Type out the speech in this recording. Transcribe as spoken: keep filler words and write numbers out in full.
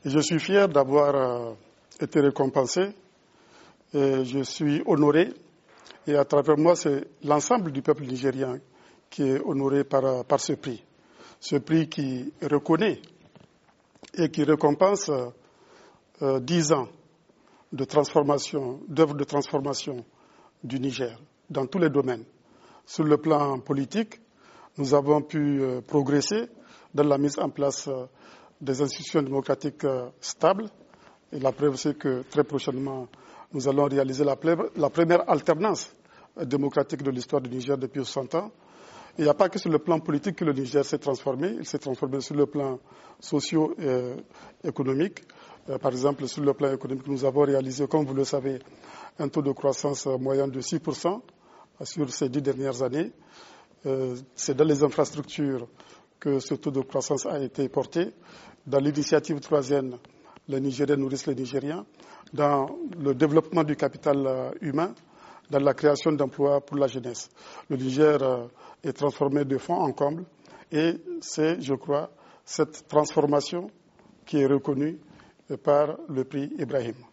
Et je suis fier d'avoir euh, été récompensé et je suis honoré. Et à travers moi, c'est l'ensemble du peuple nigérien qui est honoré par, par ce prix. Ce prix qui reconnaît et qui récompense euh, dix ans de transformation, d'œuvres de transformation du Niger dans tous les domaines. Sur le plan politique, nous avons pu euh, progresser dans la mise en place euh, des institutions démocratiques euh, stables. Et la preuve, c'est que très prochainement, nous allons réaliser la, la première alternance euh, démocratique de l'histoire du Niger depuis soixante ans. Et il n'y a pas que sur le plan politique que le Niger s'est transformé, il s'est transformé sur le plan socio-économique. Euh, par exemple, sur le plan économique, nous avons réalisé, comme vous le savez, un taux de croissance moyen de six pour cent sur ces dix dernières années. Euh, c'est dans les infrastructures que ce taux de croissance a été porté. Dans l'initiative troisième, les Nigériens nourrissent les Nigériens. Dans le développement du capital euh, humain, dans la création d'emplois pour la jeunesse. Le Niger euh, est transformé de fond en comble et c'est, je crois, cette transformation qui est reconnue par le prix Ibrahim.